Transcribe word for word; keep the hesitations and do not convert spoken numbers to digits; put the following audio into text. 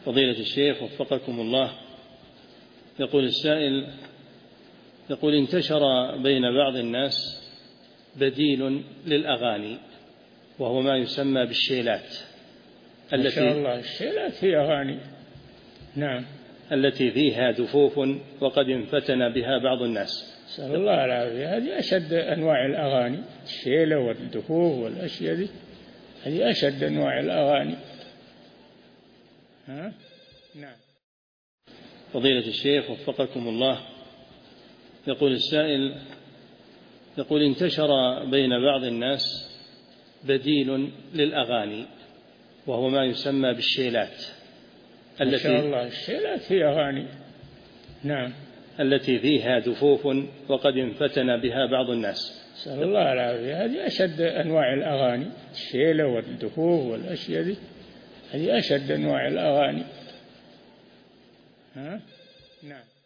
فضيلة الشيخ وفقكم الله، يقول السائل: يقول انتشر بين بعض الناس بديل للأغاني وهو ما يسمى بالشيلات التي ما شاء الله الشيلات هي أغاني. نعم. التي فيها دفوف وقد انفتن بها بعض الناس. نسأل الله العافية. هذه أشد أنواع الأغاني، الشيلة والدفوف والأشياء دي، هذه أشد أنواع الأغاني. ها؟ نعم. فضيلة الشيخ وفقكم الله، يقول السائل: يقول انتشر بين بعض الناس بديل للأغاني وهو ما يسمى بالشيلات ما التي شاء الله الشيلات هي أغاني. نعم. التي فيها دفوف وقد انفتن بها بعض الناس. نسأل الله العافية. هذه أشد أنواع الأغاني، الشيلة والدفوف والأشياء دي، هذه أشد أنواع الأغاني. ها؟ نعم.